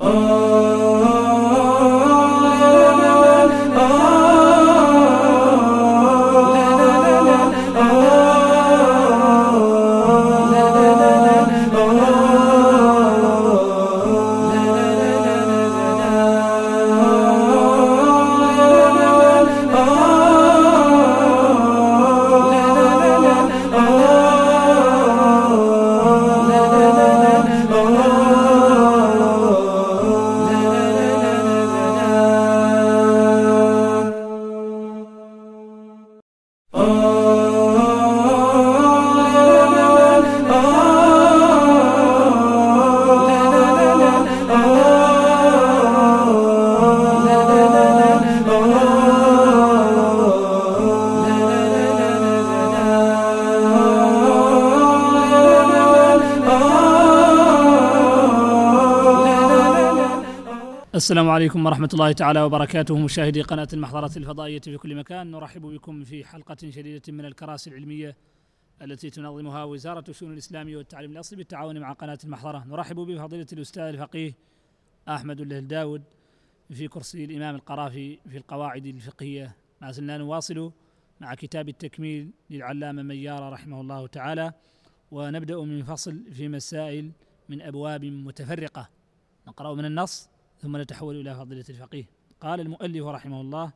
السلام عليكم ورحمة الله تعالى وبركاته، مشاهدي قناة المحضرة الفضائية في كل مكان. نرحب بكم في حلقة جديدة من الكراسي العلمية التي تنظمها وزارة الشؤون الإسلامية والتعليم الأصلي بالتعاون مع قناة المحضرة. نرحب بفضيلة الأستاذ الفقيه أحمد الهلداود في كرسي الإمام القرافي في القواعد الفقهية. ما زلنا نواصل مع كتاب التكميل للعلامة ميار رحمه الله تعالى، ونبدأ من فصل في مسائل من أبواب متفرقة. نقرأ من النص ثم نتحول إلى فضيلة الفقيه. قال المؤلف رحمه الله: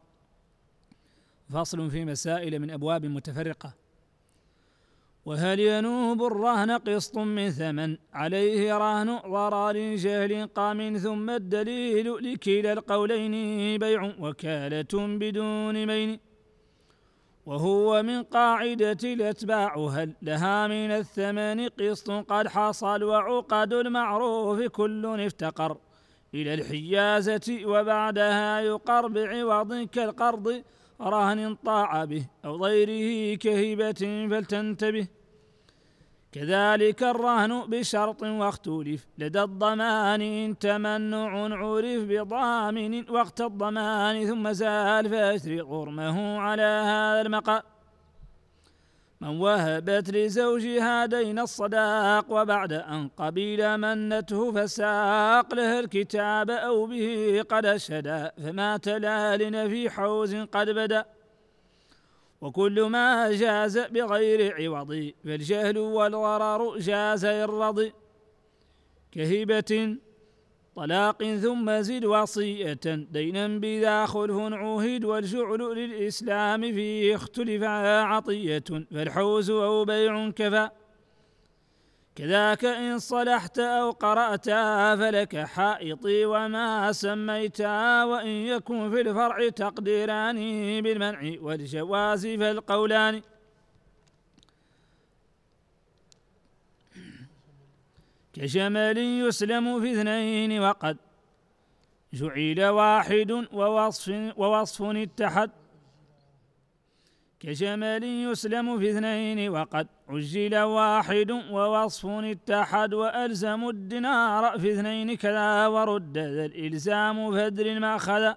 فصل في مسائل من أبواب متفرقة. وهل ينوب الرهن قسط من ثمن عليه رهن ضرار جهل قام، ثم الدليل لكلا القولين بيع وكالة بدون مين، وهو من قاعدة الأتباع هل لها من الثمن قسط قد حصل، وعقد المعروف كل افتقر إلى الحيازة وبعدها يقر بعوض كالقرض رهن طاع به أو غيره كهبة فلتنتبه. كذلك الرهن بشرط واختلف لدى الضمان إن تمنع عرف بضامن وقت الضمان ثم زال فأسر غرمه على هذا المقام. من وهبت لزوجها دين الصداق وبعد أن قبيل منته فساق له الكتاب أو به قد أشهدا فما تلال في حوز قد بدا، وكل ما جاز بغير عوض فالجهل والغرر جاز الرضي. كهبة طلاق ثم زد وصية دينا بذا خلف عهد، والجعل للإسلام فيه اختلف عطية فالحوز أو بيع كفى. كذاك إن صلحت أو قرأت فلك حائطي وما سميت، وإن يكن في الفرع تقديران بالمنع والجواز فالقولان. كشمل يسلم في اثنين وقد جعل واحد ووصف اتحد. كشمل يسلم في اثنين وقد عجل واحد ووصف اتحد، وألزم الدينار في اثنين كذا ورد ذا الإلزام فدر ما أخذ.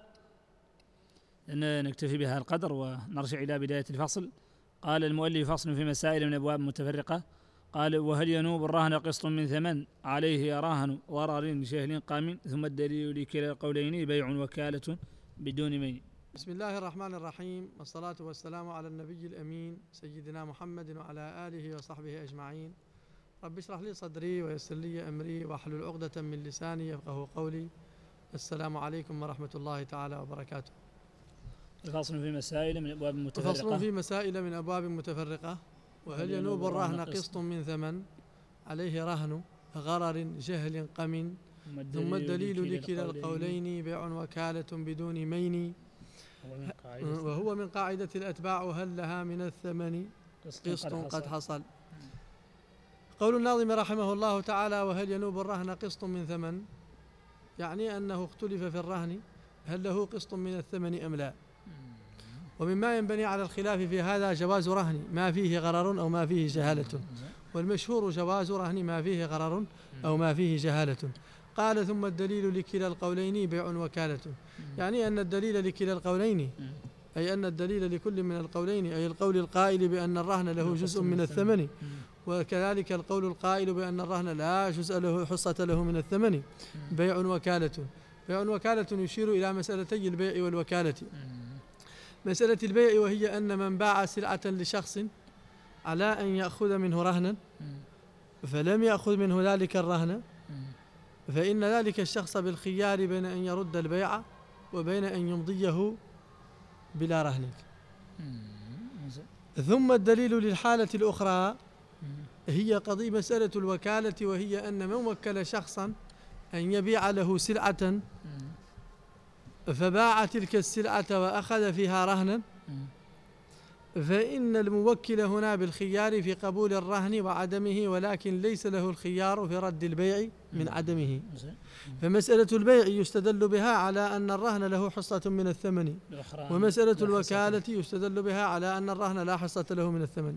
نكتفي بهذا القدر ونرجع إلى بداية الفصل. قال المؤلف: فصل في مسائل من أبواب متفرقة. قال: وهل ينوب الرهن قسط من ثمن عليه رهن ضرر جهل قام، ثم الدليل لكلا القولين بيع وكالة بدون مين. بسم الله الرحمن الرحيم، والصلاة والسلام على النبي الأمين سيدنا محمد وعلى آله وصحبه أجمعين. رب اشرح لي صدري ويسر لي أمري واحلل عقدة من لساني يفقهوا قولي. السلام عليكم ورحمة الله تعالى وبركاته. فصل في مسائل من أبواب متفرقة. فصل في مسائل من أبواب متفرقة. وهل ينوب الرهن قسط من ثمن عليه رهن غرر جهل قم، ثم الدليل لكلا القولين بيع وكالة بدون مين، وهو من قاعدة الأتباع هل لها من الثمن قسط قد حصل. قول الناظم رحمه الله تعالى: وهل ينوب الرهن قسط من ثمن، يعني أنه اختلف في الرهن هل له قسط من الثمن أم لا. ومما ينبني على الخلاف في هذا جواز رهن ما فيه غرر أو ما فيه جهالة، والمشهور جواز رهن ما فيه غرر أو ما فيه جهالة. قال: ثم الدليل لكلا القولين بيع وكالة، يعني أن الدليل لكلا القولين أي أن الدليل لكل من القولين، أي القول القائل بأن الرهن له جزء من الثمن وكذلك القول القائل بأن الرهن لا جزء له حصة له من الثمن بيع وكالة. بيع وكالة يشير إلى مسألتي البيع والوكالة. مسألة البيع وهي أن من باع سلعة لشخص على أن يأخذ منه رهنا فلم يأخذ منه ذلك الرهن، فإن ذلك الشخص بالخيار بين أن يرد البيع وبين أن يمضيه بلا رهن. ثم الدليل للحالة الأخرى هي قضية مسألة الوكالة، وهي أن من وكل شخصا أن يبيع له سلعة فباع تلك السلعة وأخذ فيها رهنا، فإن الموكل هنا بالخيار في قبول الرهن وعدمه، ولكن ليس له الخيار في رد البيع من عدمه. فمسألة البيع يستدل بها على أن الرهن له حصة من الثمن، ومسألة الوكالة يستدل بها على أن الرهن لا حصة له من الثمن.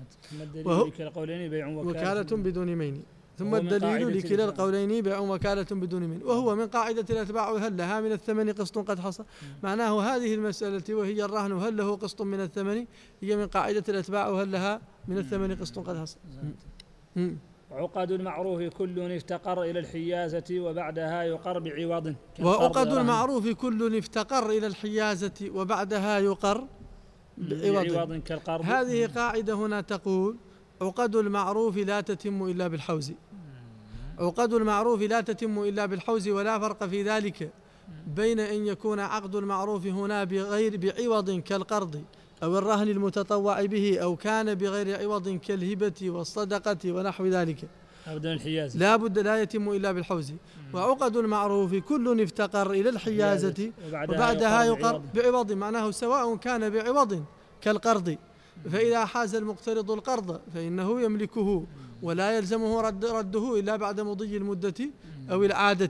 وكالة بدون مين. ثم الدليل لكلا القولين بيع وكالة بدون مين، وهو من قاعدة الأتباع هل لها من الثمن قسط قد حصل. معناه هذه المسألة وهي الرهن هل له قسط من الثمن هي من قاعدة الأتباع هل لها من الثمن قسط قد حصل. عقد المعروف كل افتقر إلى الحيازة وبعدها يقر بعوض. وعقد المعروف كل افتقر إلى الحيازة وبعدها يقر بعوض كالقرض. هذه قاعدة هنا تقول عقد المعروف لا تتم إلا بالحوز. عقد المعروف لا تتم إلا بالحوز، ولا فرق في ذلك بين أن يكون عقد المعروف هنا بعوض كالقرض أو الرهن المتطوع به، أو كان بغير عوض كالهبة والصدقة ونحو ذلك. لا بد لا يتم إلا بالحوز. وعقد المعروف كل افتقر إلى الحيازة وبعدها يقر بعوض، معناه سواء كان بعوض كالقرض، فإذا حاز المقترض القرض فإنه يملكه ولا يلزمه رده إلا بعد مضي المدة أو العادة.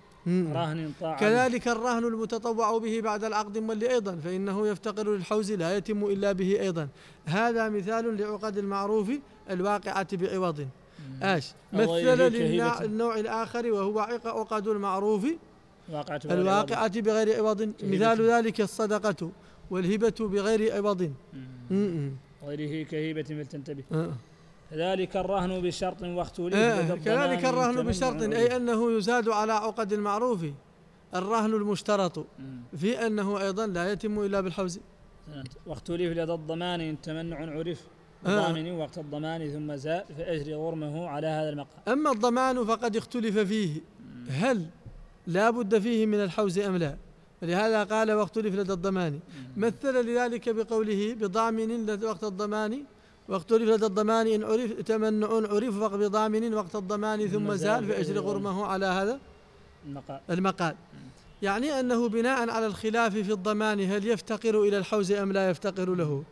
كذلك الرهن المتطوع به بعد العقد ملي أيضا فإنه يفتقر للحوز لا يتم إلا به أيضا. هذا مثال لعقد المعروف الواقعة بعوض. مثل للنوع الآخر وهو عقد المعروف الواقعة بغير عوض، مثال ذلك الصدقة والهبة بغير عوض. غيره كهبة فلتنتبه. كذلك الرهن بشرط واختلف. كذلك الرهن بشرط أي أنه يزاد على عقد المعروف الرهن المشترط في أنه أيضا لا يتم إلا بالحوز. واختلف لدى الضمان إن تمنع عرف ضامن وقت الضمان ثم زاد فأجري غرمه على هذا المقام. أما الضمان فقد اختلف فيه هل لا بد فيه من الحوز أم لا، لهذا قال واختلف لدى الضمان. مثل لذلك بقوله بضامن وقت الضمان، واختلف لدى الضمان إن عرف تمنع عرف بضامن وقت الضمان ثم زال فأجري غرمه على هذا المقال. يعني أنه بناء على الخلاف في الضمان هل يفتقر إلى الحوز أم لا يفتقر له.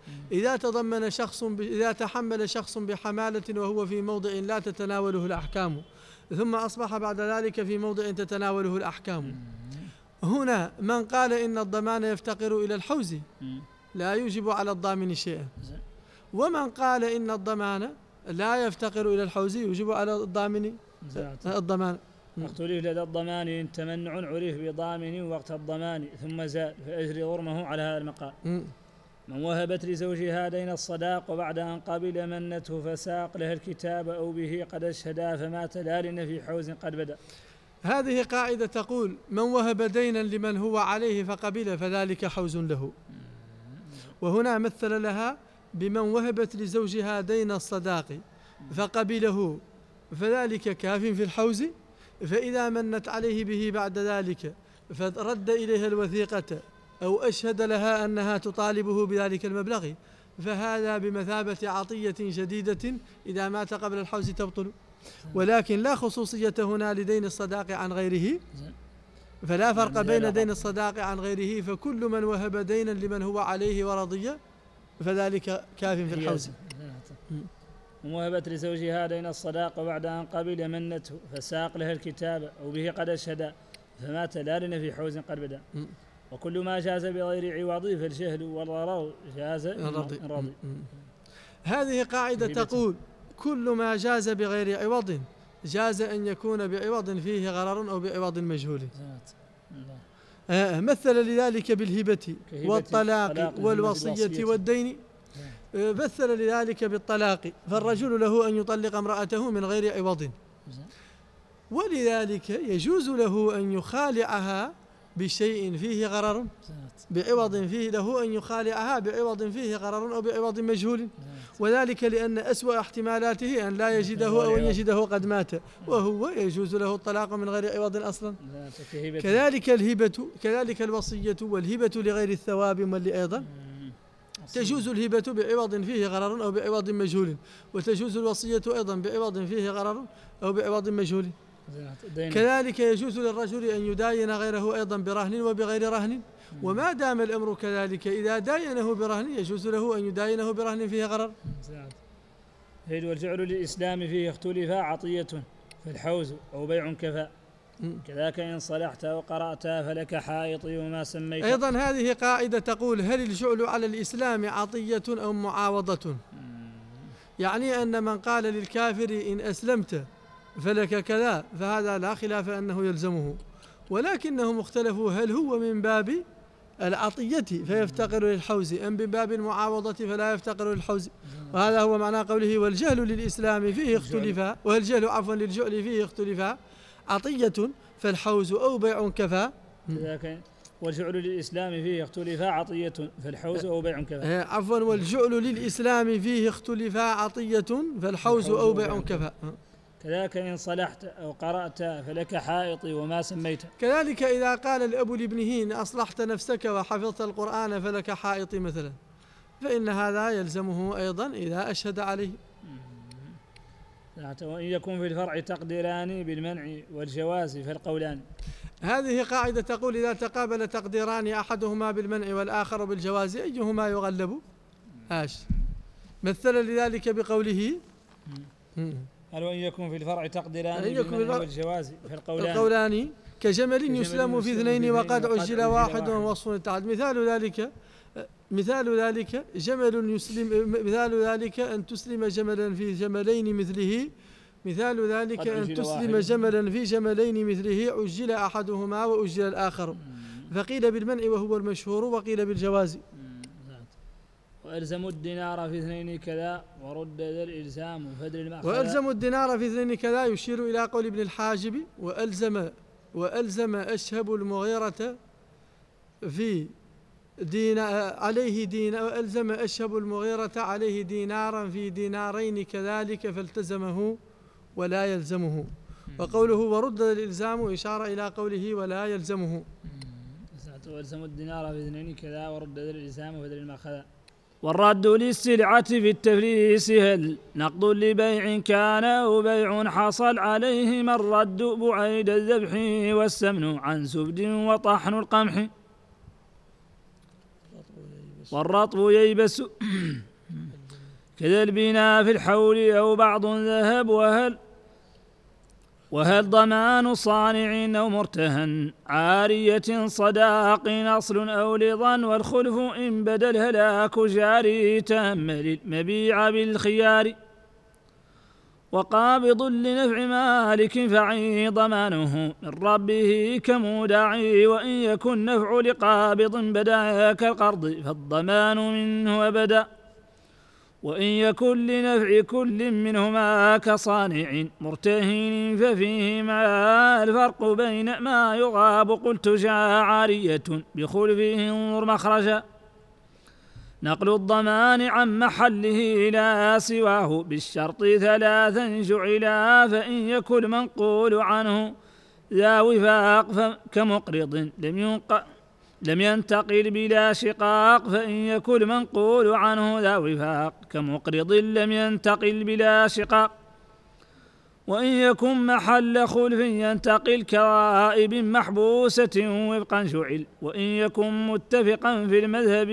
إذا تحمل شخص بحمالة وهو في موضع لا تتناوله الأحكام ثم أصبح بعد ذلك في موضع تتناوله الأحكام، هنا من قال إن الضمان يفتقر إلى الحوز لا يجب على الضامن شيئا، ومن قال إن الضمان لا يفتقر إلى الحوز يجب على الضامن الضمان. اختلف لدى الضمان إن تمنع عرف بضامن وقت الضمان ثم زاد فأجري غرمه على هذا المقام. من وهبت لزوجها دين الصداق وبعد أن قبل منته فساق لها الكتاب أو به قد أشهدا فمات لا لنفي حوز قد بدأ. هذه قاعدة تقول من وهب دينا لمن هو عليه فقبل فذلك حوز له. وهنا مثل لها بمن وهبت لزوجها دين الصداق فقبله فذلك كاف في الحوز، فإذا منت عليه به بعد ذلك فرد إليها الوثيقة أو أشهد لها أنها تطالبه بذلك المبلغ فهذا بمثابة عطية شديدة إذا مات قبل الحوز تبطل. ولكن لا خصوصية هنا لدين الصداق عن غيره، فلا فرق بين دين الصداق عن غيره، فكل من وهب دينا لمن هو عليه ورضي فذلك كاف في الحوز. ووهبت لزوجها دين الصداق وبعد أن قبل منته فساق لها الكتاب أو به قد أشهد فمات لا لنفي حوز قد بدأ. وكل ما جاز بغير عوض فالجهل والضرر جاز الرضي. هذه قاعدة تقول كل ما جاز بغير عوض جاز أن يكون بعوض فيه غرر أو بعوض مجهول. مثل لذلك بالهبة والطلاق والوصية والدين مثل لذلك بالطلاق، فالرجل له أن يطلق امرأته من غير عوض، ولذلك يجوز له أن يخالعها بشيء فيه غرر بعوض فيه، له أن يخالعها بعوض فيه غرر أو بعوض مجهول، وذلك لأن أسوأ احتمالاته أن لا يجده أو أن يجده قد مات، وهو يجوز له الطلاق من غير عوض أصلا. كذلك الهبة، كذلك الوصية والهبة لغير الثواب مل أيضا تجوز الهبة بعوض فيه غرر أو بعوض مجهول، وتجوز الوصية أيضا بعوض فيه غرر أو بعوض مجهول. كذلك يجوز للرجل أن يداين غيره أيضا برهن وبغير رهن، وما دام الأمر كذلك إذا داينه برهن يجوز له أن يداينه برهن فيه غرر. والجعل للإسلام فيه اختلف عطية فالحوز أو بيع كفى، كذاك إن صلحت وقرأت فلك حائط وما سميت. أيضا هذه قاعدة تقول: هل الجعل على الإسلام عطية أو معاوضة؟ يعني أن من قال للكافر إن أسلمت فلك كذا فهذا لا خلاف أنه يلزمه، ولكنهم اختلفوا هل هو من باب العطية فيفتقر للحوز أم من باب المعاوضة فلا يفتقر للحوز، وهذا هو معنى قوله: والجهل للإسلام فيه اختلفا، والجهل عفوا للجعل فيه اختلفا عطية فالحوز أو بيع كفى. والجعل للإسلام فيه اختلفا عطية فالحوز أو بيع كفى. عفوا والجعل للإسلام فيه اختلفا عطية فالحوز أو بيع كفى. كذلك إن صلحت أو قرأت فلك حائط وما سميت. كذلك إذا قال الأب لابنه إن أصلحت نفسك وحفظت القرآن فلك حائط مثلا، فإن هذا يلزمه أيضا إذا أشهد عليه. وإن يكون في الفرع تقديران بالمنع والجواز فالقولان. هذه قاعدة تقول: إذا تقابل تقديران أحدهما بالمنع والآخر بالجواز أيهما يغلب؟ مثل لذلك بقوله: قال وإن يكون في الفرع تقديران بالمنع والجواز فالقولان كجمل يسلم في اثنين وقد عجل واحد ووصف التعد. مثال ذلك جمل يسلم، مثال ذلك أن تسلم جملا في جملين مثله، مثال ذلك أن تسلم جملا في جملين مثله عجل أحدهما وأجل الآخر، فقيل بالمنع وهو المشهور وقيل بالجواز. وألزموا الدينار في اثنين كذا ورد ذا الإلزام فدر المأخذ. وألزموا الدينار في اثنين كذا يشير إلى قول ابن الحاجب: وألزم أشهب المغيرة في وألزم أشهب المغيرة عليه دينارا في دينارين كذلك فالتزمه ولا يلزمه. وقوله ورد الإلزام إشارة إلى قوله ولا يلزمه. وألزموا الدينار في اثنين كذا ورد ذا الإلزام فدر المأخذ. والرد للسلعة في التفليس هل نقض لبيع كان أو بيع حصل عليهما الرد بعيد الذبح والسمن عن زبد وطحن القمح. والرطب ييبس كذا البناء في الحول أو بعض ذهب وهل ضمان صانع أو مرتهن عارية صداق أصل أو لظن. والخلف إن بدا الهلاك جاري تأمل المبيع بالخيار. وقابض لنفع مالك فعي ضمانه من ربه كمودعي. وإن يكن نفع لقابض بدا كالقرض فالضمان منه أبدا. وإن يكن لنفع كل منهما كصانع مرتهن ففيهما الفرق بين ما يغاب. قلت جاء عارية بخلفه انظر مخرجا. نقل الضمان عن محله لا سواه بالشرط ثلاثا جعلا. فإن يكن منقول عنه ذا وفاق كمقرض لم ينتقل بلا شقاق. فإن يكن منقول عنه ذا وفاق كمقرض لم ينتقل بلا شقاق. وإن يكن محل خلف ينتقل كغائب محبوسة وفقا جعل. وإن يكن متفقا في المذهب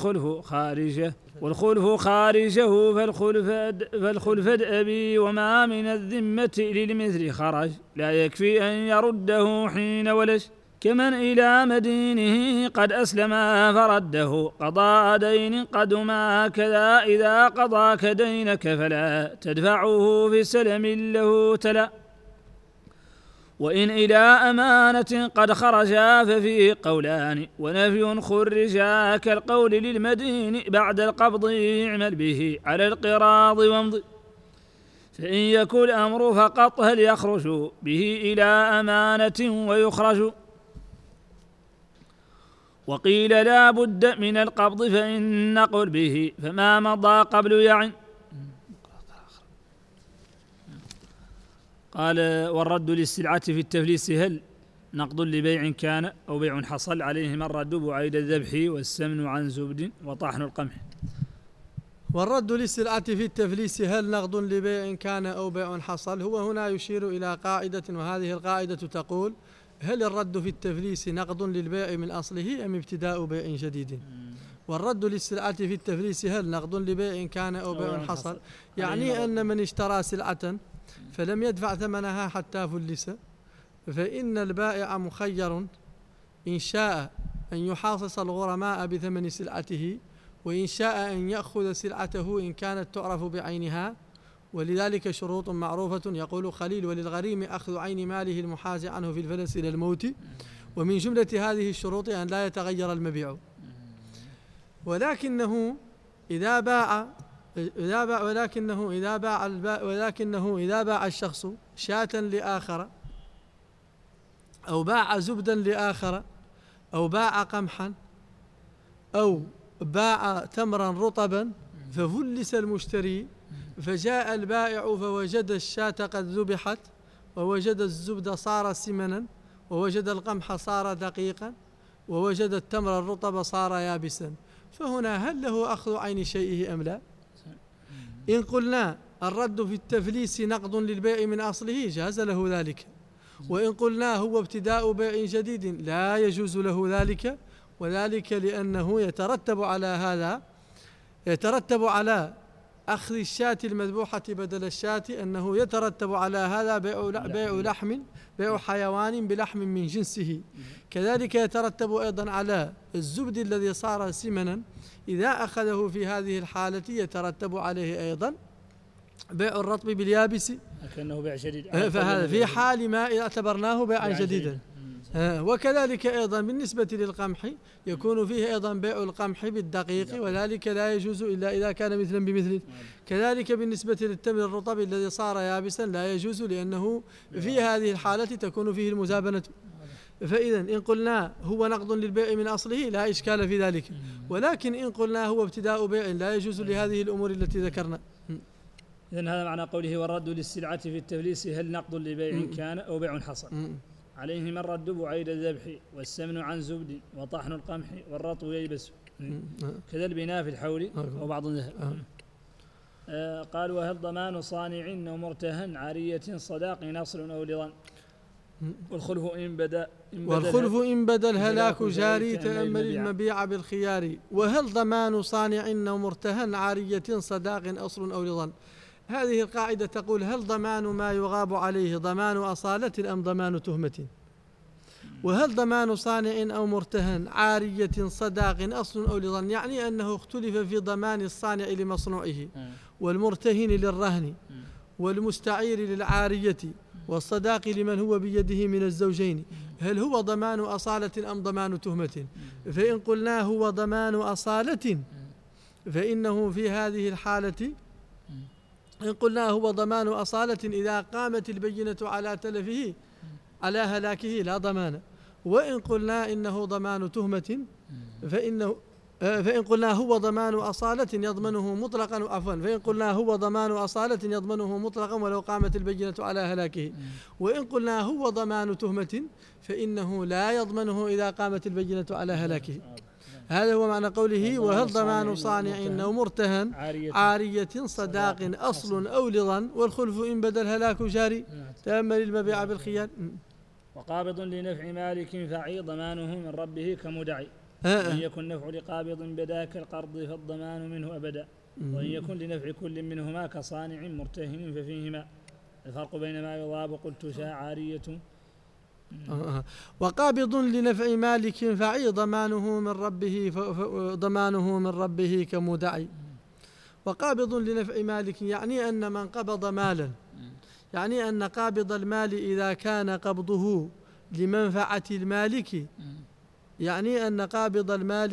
والخلف خارجه فالخلف أبي. وما من الذمة للمثل خرج لا يكفي أن يرده حين ولج. كمن إلى مدينه قد أسلم فرده قضاء دين قدما. كذا إذا قضاك دينك فلا تدفعه في سلم له تلا. وإن إلى أمانة قد خرجا ففيه قولان ونفي خرجا كالقول للمدين بعد القبض اعمل به على القراض وامض. فإن يكن الأمر فقط هل يخرج به إلى أمانة ويخرج. وقيل لا بد من القبض فإن نقل به فما مضى قبل يعن. قال والرد للسلعة في التفليس هل نقض لبيع كان أو بيع حصل عليهما الرد بعيد الذبح والسمن عن زبد وطحن القمح. والرد للسلعة في التفليس هل نقض لبيع كان أو بيع حصل هو هنا يشير إلى قاعدة، وهذه القاعدة تقول هل الرد في التفليس نقض للبيع من أصله أم ابتداء بيع جديد. والرد للسلعة في التفليس هل نقض لبيع كان أو بيع حصل يعني أن من اشترى سلعة فلم يدفع ثمنها حتى فلس فإن البائع مخير إن شاء أن يحاصص الغرماء بثمن سلعته وإن شاء أن يأخذ سلعته إن كانت تعرف بعينها، ولذلك شروط معروفة يقول خليل وللغريم أخذ عين ماله المحاز عنه في الفلس إلى الموت، ومن جملة هذه الشروط أن لا يتغير المبيع. ولكنه إذا باع الشخص شاة لآخر أو باع زبدا لآخر أو باع قمحا أو باع تمرا رطبا ففلس المشتري فجاء البائع فوجد الشاة قد ذبحت ووجد الزبد صار سمنا ووجد القمح صار دقيقا ووجد التمر الرطب صار يابسا، فهنا هل له أخذ عين شيئه أم لا؟ إن قلنا الرد في التفليس نقض للبيع من أصله جاز له ذلك، وإن قلنا هو ابتداء بيع جديد لا يجوز له ذلك، وذلك لأنه يترتب على أخذ الشاة المذبوحة بدل الشاة أنه يترتب على هذا بيع حيوان بلحم من جنسه. كذلك يترتب أيضا على الزبد الذي صار سمنا إذا أخذه في هذه الحالة يترتب عليه أيضا بيع الرطب باليابس كأنه بيع شديد، فهذا في حال ما اعتبرناه بيعا جديدا. وكذلك أيضا بالنسبة للقمح يكون فيه أيضا بيع القمح بالدقيق وذلك لا يجوز إلا إذا كان مثلا بمثل. كذلك بالنسبة للتمر الرطب الذي صار يابسا لا يجوز لأنه في هذه الحالة تكون فيه المزابنة. فإذا إن قلنا هو نقض للبيع من أصله لا إشكال في ذلك، ولكن إن قلنا هو ابتداء بيع لا يجوز لهذه الأمور التي ذكرنا. إذن هذا معنى قوله والرد للسلعة في التفليس هل نقض لبيع كان أو بيع حصل عليهما الرد بعيد الذبح والسمن عن زبد وطحن القمح والرطب ييبس كذا البناء في الحول وبعض الذهب. قال وهل ضمان صانع أو مرتهن عارية صداق نصر أو لظن. والخلف إن بدا الهلاك جاري تأمل المبيع بالخيار. وهل ضمان صانع أو مرتهن عارية صداق أصل أو لظن. هذه القاعدة تقول هل ضمان ما يغاب عليه ضمان أصالة أم ضمان تهمة. وهل ضمان صانع أو مرتهن عارية صداق أصل أو لظن يعني أنه اختلف في ضمان الصانع لمصنوعه والمرتهن للرهن والمستعير للعارية والصداق لمن هو بيده من الزوجين هل هو ضمان أصالة أم ضمان تهمة. فإن قلنا هو ضمان أصالة فإنه في هذه الحالة إن قلنا هو ضمان أصالة إذا قامت البينة على تلفه على هلاكه لا ضمان. وإن قلنا إنه ضمان تهمة فإن قلنا هو ضمان أصالة يضمنه مطلقا فإن قلنا هو ضمان أصالة يضمنه مطلقا ولو قامت البينة على هلاكه. وإن قلنا هو ضمان تهمة فإنه لا يضمنه إذا قامت البينة على هلاكه. هذا هو معنى قوله وهل ضمان صانع أو مرتهن عارية صداق أصل أو لظن والخلف إن بدا الهلاك جاري تأمل المبيع بالخيار. وقابض لنفع مالك فعي ضمانه من ربه كمدعي وإن يكن نفع لقابض بدا كالقرض فالضمان منه أبدا وإن يكن لنفع كل منهما كصانع مرتهن ففيهما الفرق بين ما يضاب قلت شاء عارية. وقابض لنفع مالك فعي ضمانه من ربه كمدعي. وقابض لنفع مالك يعني أن من قبض مالا يعني أن قابض المال إذا كان قبضه لمنفعة المالك، يعني أن قابض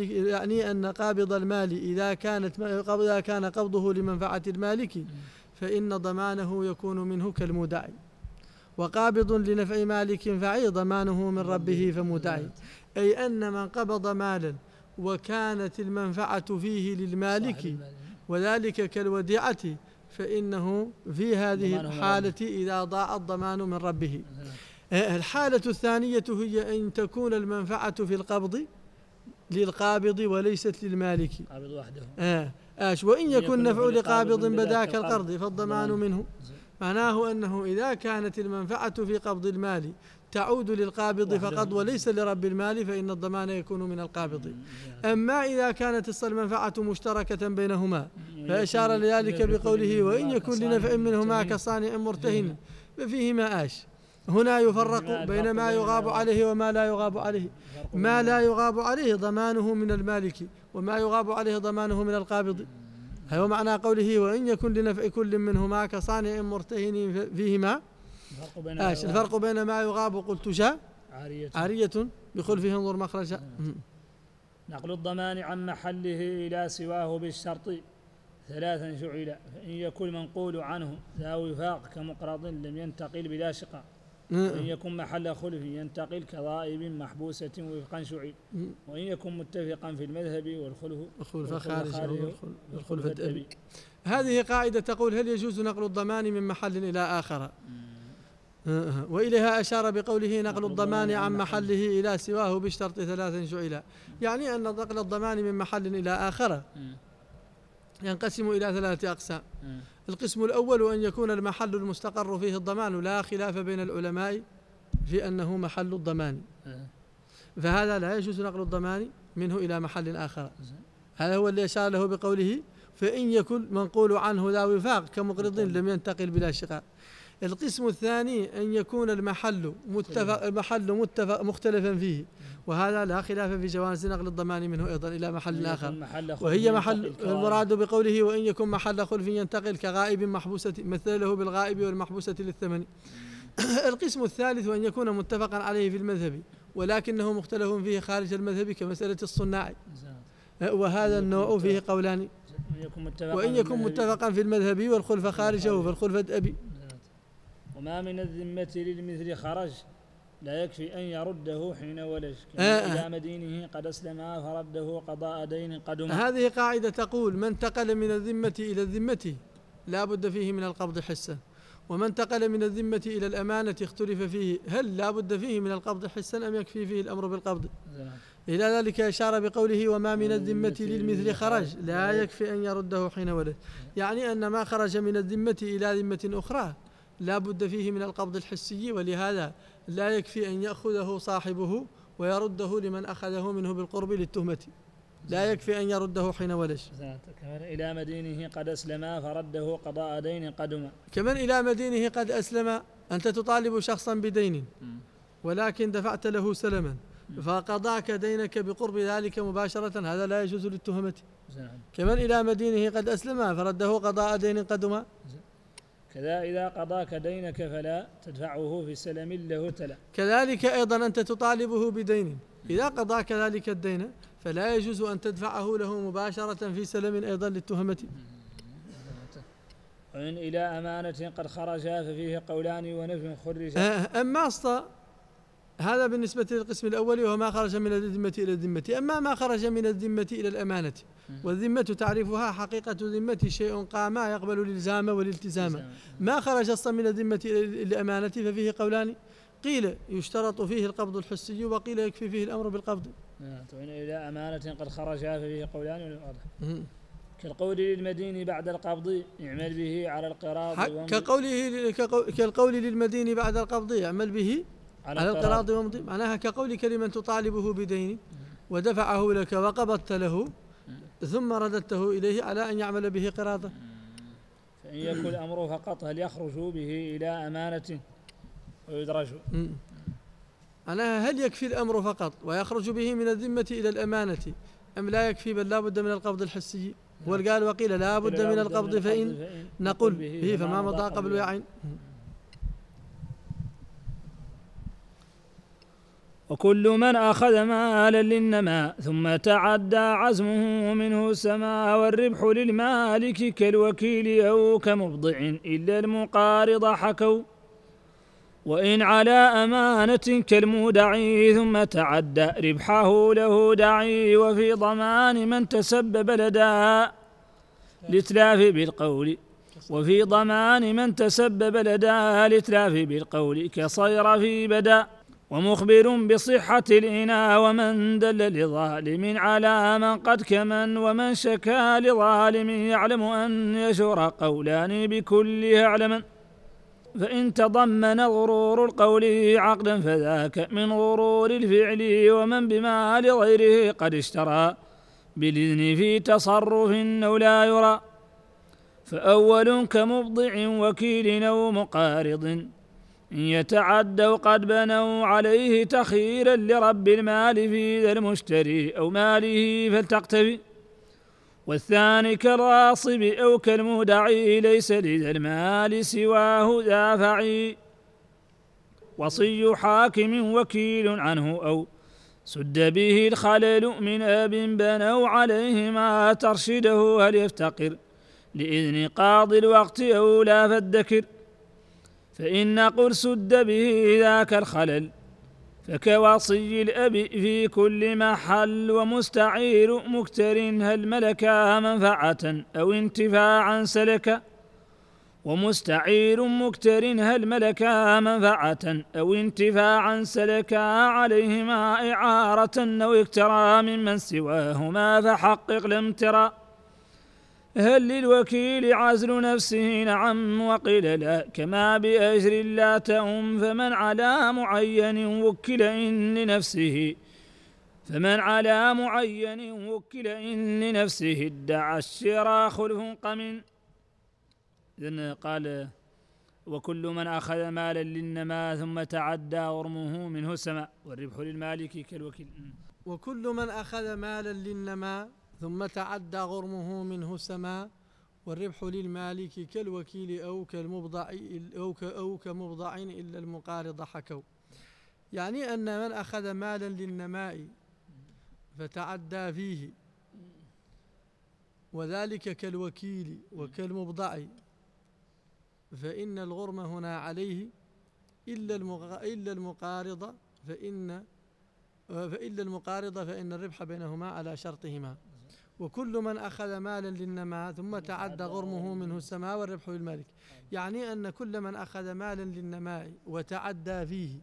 المال إذا كان قبضه لمنفعة المالك فإن ضمانه يكون منه كالمودع، وقابض لنفع مالك فعي ضمانه من ربه فمودعي. أي أن من قبض مالا وكانت المنفعة فيه للمالك وذلك كالوديعة فإنه في هذه الحالة إذا ضاع الضمان من ربه. الحالة الثانية هي أن تكون المنفعة في القبض للقابض وليست للمالك، قابض وحده. وإن يكن نفع لقابض بذاك القرض فالضمان منه. معناه أنه إذا كانت المنفعة في قبض المال تعود للقابض فقط وليس لرب المال فإن الضمان يكون من القابض. أما إذا كانت المنفعة مشتركة بينهما فأشار لذلك بقوله وإن يكن لنفع منهما كصانع مرتهن ففيهما هنا يفرق بين ما يغاب عليه وما لا يغاب عليه. ما لا يغاب عليه ضمانه من المالك وما يغاب عليه ضمانه من القابض. هذا معنى قوله وإن يكن لنفع كل منهما كصانع مرتهن فيهما. الفرق بين ما يغاب قلت جاء عارية بخلفه انظر مخرجا. نقل الضمان عن محله إلى سواه بالشرط ثلاثا شعلا، فإن يكن منقول عنه ذا وفاق كمقرض لم ينتقل بلا شقاء، وإن يكن محل خلف ينتقل كضائب محبوسة وفقا شعيل، وإن يكن متفقا في المذهب والخلف خارج الأبي. هذه قاعدة تقول هل يجوز نقل الضمان من محل إلى آخر، وإليها أشار بقوله نقل الضمان عن محله إلى سواه بشرط ثلاثا شعلا، يعني أن نقل الضمان من محل إلى آخر ينقسم إلى ثلاثة أقسام. القسم الأول أن يكون المحل المستقر فيه الضمان لا خلاف بين العلماء في أنه محل الضمان، فهذا لا يجوز نقل الضمان منه إلى محل آخر. هذا هو اللي أشار له بقوله فإن يكن منقول عنه ذا وفاق كمقرض لم ينتقل بلا شقاء. القسم الثاني أن يكون المحل متفق مختلفا فيه، وهذا لا خلاف في جواز نقل الضمان منه أيضا إلى محل آخر، وهي محل المراد بقوله وإن يكن محل خلف ينتقل كغائب محبوسة مثله بالغائب والمحبوسة للثمن. القسم الثالث أن يكون متفقا عليه في المذهب ولكنه مختلف فيه خارج المذهب كمسألة الصناع، وهذا النوع فيه قولان، وإن يكن متفقا في المذهب والخلف خارجه فالخلف أبي. وما من الذمة للمثل خرج لا يكفي أن يرده حين ولج إلى مدينه قد أسلم فرده قضاء دين قدم. هذه قاعدة تقول من انتقل من الذمة إلى الذمة لا بد فيه من القبض حسا، ومن انتقل من الذمة إلى الأمانة اختلف فيه هل لا بد فيه من القبض حسا أم يكفي فيه الأمر بالقبض. إلى ذلك أشار بقوله وما من الذمة للمثل خرج لا يكفي أن يرده حين ولج، يعني أن ما خرج من الذمة إلى ذمة أخرى لا بد فيه من القبض الحسي، ولهذا لا يكفي أن يأخذه صاحبه ويرده لمن أخذه منه بالقرب للتهمة، لا يكفي أن يرده حين ولج. إلى مدينه قد أسلم فرده قضاء دين قدم. كمن إلى مدينه قد أسلم، أنت تطالب شخصا بدين ولكن دفعت له سلما فقضاك دينك بقرب ذلك مباشرة، هذا لا يجوز للتهمة. كمن إلى مدينه قد أسلم فرده قضاء دين قدم. كذا إذا قضاك دينك فلا تدفعه في سلم له تلا. كذلك أيضا أنت تطالبه بدين، إذا قضاك ذلك الدين فلا يجوز أن تدفعه له مباشرة في سلم أيضا للتهمة. وإن إلى أمانة قد خرجا ففيه قولان ونفي خرجا. أما هذا بالنسبة للقسم الأول وما خرج من الذمة إلى الذمة. أما ما خرج من الذمة إلى الأمانة، والذمة تعرفها حقيقة ذمة شيء قام يقبل الإلزام والالتزام. ما خرج من الذمة إلى الأمانة ففيه قولان، قيل يشترط فيه القبض الحسي وقيل يكفي فيه الأمر بالقبض. وإن إلى أمانة قد خرجا ففيه قولان كالقول للمدين بعد القبض اعمل به على القراض كالقول للمدين بعد القبض يعمل به على القراض ومضي، معناها كقولك لمن تطالبه بدين ودفعه لك وقبضت له ثم رددته إليه على أن يعمل به قراضة. فإن يكن الأمر فقط هل يخرج به إلى أمانة ويدرج؟ معناها هل يكفي الأمر فقط ويخرج به من الذمة إلى الأمانة أم لا يكفي بل لا بد من القبض الحسي؟ قال وقيل لا بد من القبض فإن نقل به فما مضى قبل يعين. وكل من أخذ مالا للنماء ثم تعدى عزمه منه السماء والربح للمالك كالوكيل أو كمبضع إلا المقارض حكوا. وإن على أمانة كالمودعي ثم تعدى ربحه له دعي. وفي ضمان من تسبب لدى الإتلاف بالقول كصير في بدا. ومخبر بصحة الإناء ومن دل لظالم على من قد كمن. ومن شكا لظالم يعلم أن يشور قولان بكله علما. فإن تضمن غرور القول عقدا فذاك من غرور الفعل. ومن بمال غيره قد اشترى بالإذن في تصرف أو لا يرى. فأول كمبضع وكيل أو مقارض إن يتعدوا قد بنوا عليه تخيرا لرب المال في ذا المشتري أو ماله فلتقتفي. والثاني كالغاصب أو كالمودعي ليس لذا المال سواه دافعي. وصي حاكم وكيل عنه أو سد به الخلل من أب بنوا عليهما ترشده هل يفتقر لإذن قاضي الوقت أو لا فالذكر. فإن قل سد به ذاك الخلل فكوصي الأب في كل محل. ومستعير مكتر هل ملكا منفعة أو انتفاعا سلكا. عليهما إعارة أو اكترى ممن سواهما فحقق لم ترى. هل للوكيل عزل نفسه نعم وقيل لا كما بأجر لا تؤم. فمن على معين وكل إن لنفسه ادعى الشراء خلف قمن. إذن قال وكل من أخذ مالا للنماء ثم تعدى غرمه منه السماء والربح للمالك كالوكيل. وكل من أخذ مالا للنماء ثم تعدى غرمه منه السماء والربح للمالك كالوكيل أو كمبضع إلا المقارض حكوا. يعني أن من أخذ مالا للنماء فتعدى فيه وذلك كالوكيل وكالمبضع فإن الغرم هنا عليه إلا المقارض فإن الربح بينهما على شرطهما. وكل من أخذ مالا للنماء ثم تعدى غرمه منه السماء والربح للمالك. يعني أن كل من أخذ مالا للنماء وتعدى فيه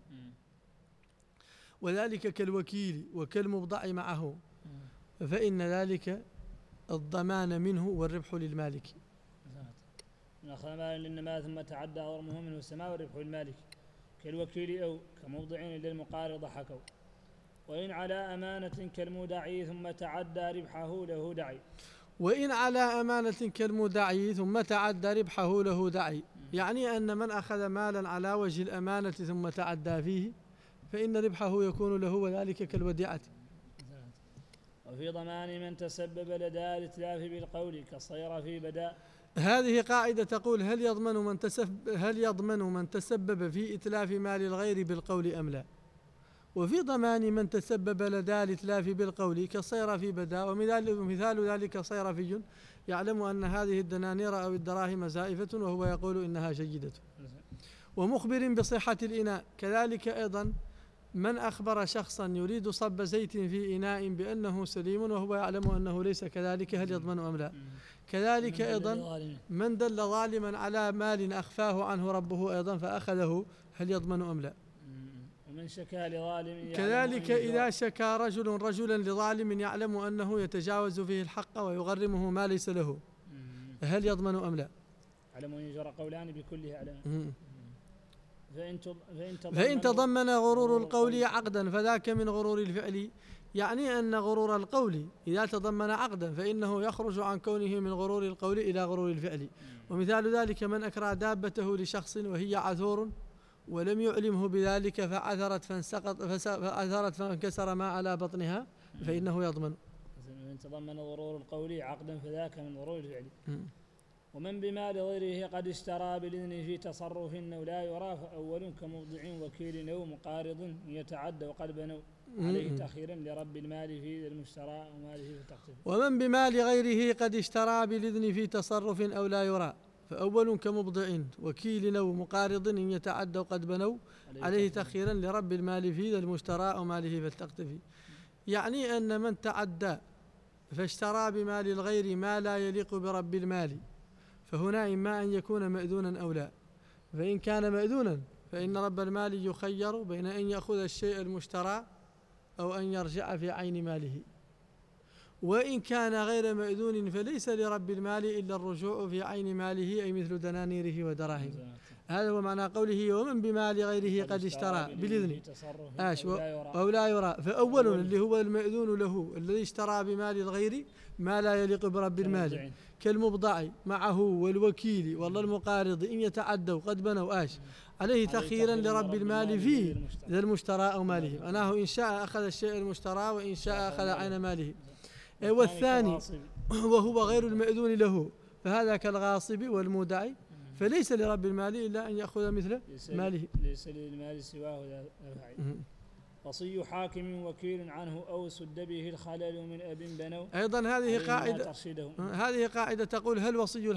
وذلك كالوكيل وكالمبضع معه فإن ذلك الضمان منه والربح للمالك. من أخذ مالا للنماء ثم تعدى غرمه منه السماء والربح للمالك كالوكيل أو كمبضع للمقارض حكوا. وإن على أمانة كالمودعي ثم تعدى ربحه له دعي. وإن على أمانة كالمودعي ثم تعدى ربحه له دعي. يعني أن من أخذ مالا على وجه الأمانة ثم تعدى فيه فإن ربحه يكون له وذلك كالوديعة. وفي ضمان من تسبب لدى الإتلاف بالقول كالصير في بدا. هذه قاعدة تقول هل يضمن من تسبب في إتلاف مال الغير بالقول أم لا. وفي ضمان من تسبب لدى الإتلاف بالقول كالصير في بدا. ومثال ذلك صيرفي يعلم أن هذه الدنانير أو الدراهم زائفة وهو يقول إنها جيدة. ومخبر بصحة الإناء كذلك أيضا من أخبر شخصا يريد صب زيت في إناء بأنه سليم وهو يعلم أنه ليس كذلك هل يضمن أم لا. كذلك أيضا من دل ظالما على مال أخفاه عنه ربه أيضا فأخذه هل يضمن أم لا. ومن شكا لظالم كذلك إذا شكا رجلا لظالم يعلم أنه يتجاوز فيه الحق ويغرمه ما ليس له هل يضمن أم لا. علم يجرى قولان بكله علم. فإن تضمن غرور القول عقدا فذاك من غرور الفعل. يعني أن غرور القول إذا تضمن عقدا فإنه يخرج عن كونه من غرور القول إلى غرور الفعل. ومثال ذلك من أكرى دابته لشخص وهي عثور ولم يعلمه بذلك فعثرت فانكسر ما على بطنها فإنه يضمن. إن تضمن غرور القول عقدا فذاك من غرور الفعل. ومن بمال غيره قد اشترى بالإذن في تصرف أو لا يرى فأول كمبضع وكيل أو مقارض يتعدى وقد بنوا عليه تأخيرا لرب المال في المشترى وماله فتقتفي. ومن بمال غيره قد اشترى بالإذن في تصرف أو لا يرى فأول كمبضع وكيل أو مقارض إن يتعدى وقد بنوا عليه تأخيرا لرب المال في المشترى وماله فلتقتفي. يعني أن من تعدى فاشترى بمال الغير ما لا يليق برب المال فهنا إما أن يكون مأذونا أو لا، فإن كان مأذونا فإن رب المال يخير بين أن يأخذ الشيء المشترى أو أن يرجع في عين ماله، وإن كان غير مأذون فليس لرب المال إلا الرجوع في عين ماله أي مثل دنانيره ودراهمه. هذا هو معنى قوله ومن بمال غيره قد اشترى بالإذن أو لا يرى فأول اللي هو المأذون له الذي اشترى بمال الغير ما لا يليق برب المال كالمبضع معه والوكيل والله المقارض إن يتعدوا قد بنوا عليه تأخيرا لرب المال فيه ذا المشترى أو ماله، معناه إن شاء أخذ الشيء المشترى وإن شاء أخذ عين ماله. والثاني وهو غير المأذون له فهذا كالغاصب والمودع فليس لرب المال إلا أن يأخذ مثل ماله، ليس للمال سواه وصي حاكم وكيل عنه أو سد به الخلل من أب بنوا. أيضا هذه قاعدة تقول هل وصي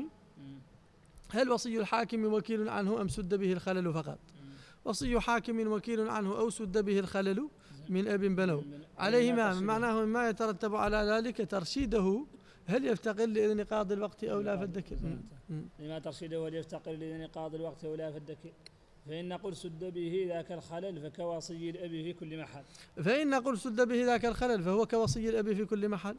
الحاكم وكيل عنه أم سد به الخلل فقط. وصي حاكم وكيل عنه أو سد به الخلل من أب بنوا عليهما، معناه ما يترتب على ذلك ترشيده هل يفتقر لإذن قاضي الوقت أو لا فالدكر. لما ترشيده هل يفتقر لإذن قاضي الوقت أو لا فالدكر. فإن نقول سد به ذاك الخلل فكوصي الأب في كل محل. فإن نقول سد به ذاك الخلل فهو كوصي الأب في كل محل.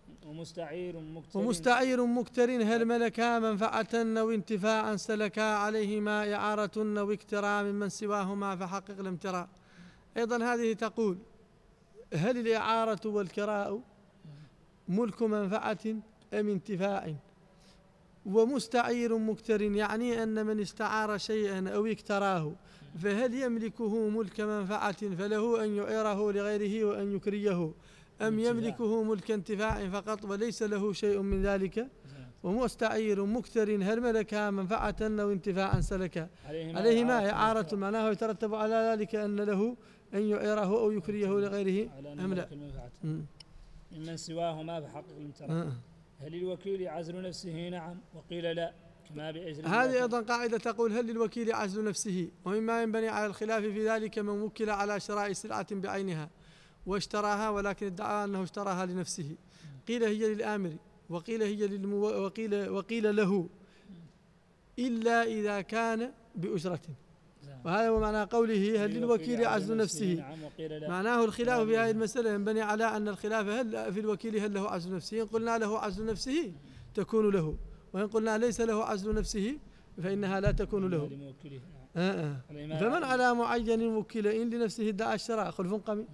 ومستعير مكتر هل ملكا منفعة أو انتفاعا سلكا عليهما إعارة أو اكتراء ممن سواهما فحقق الامتراء. أيضا هذه تقول هل الإعارة والكراء ملك منفعة أم انتفاع. ومستعير مكتر يعني أن من استعار شيئا أو اكتراه فهل يملكه ملك منفعة فله أن يعيره لغيره وأن يكريه أم يملكه ملك انتفاع فقط وليس له شيء من ذلك. ومستعير مكتر هل ملكها منفعة أو انتفاعا سلكا عليهما إعارة، معناه يترتب على ذلك أن له أن يعيره أو يكريه لغيره أم لا. ممن سواهما فحقق الامتراء. هل الوكيل عزل نفسه؟ نعم وقيل لا كما بأجر. هذه أيضا قاعدة تقول هل للوكيل عزل نفسه، ومما ينبني على الخلاف في ذلك من وكل على شراء سلعة بعينها واشتراها ولكن ادعى أنه اشتراها لنفسه، قيل هي للآمر وقيل هي وقيل له إلا إذا كان بأجرة. وهذا هو معنى قوله هل للوكيل عزل نفسه. معناه الخلاف في هذه المسألة ينبني على أن الخلاف هل في الوكيل هل له عزل نفسه. إن قلنا له عزل نفسه تكون له، وإن قلنا ليس له عزل نفسه فإنها لا تكون له. فمن على معين وكيل إن لنفسه ادعى الشراء خلف قمي.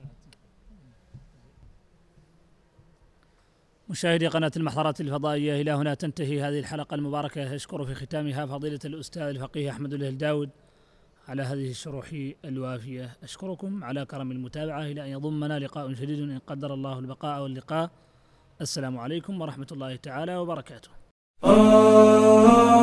مشاهدي قناة المحضرات الفضائية، إلى هنا تنتهي هذه الحلقة المباركة. أشكر في ختامها فضيلة الأستاذ الفقيه أحمد الهلداود على هذه الشروح الوافية. أشكركم على كرم المتابعة إلى أن يضمنا لقاء جديد إن قدر الله البقاء واللقاء. السلام عليكم ورحمة الله تعالى وبركاته.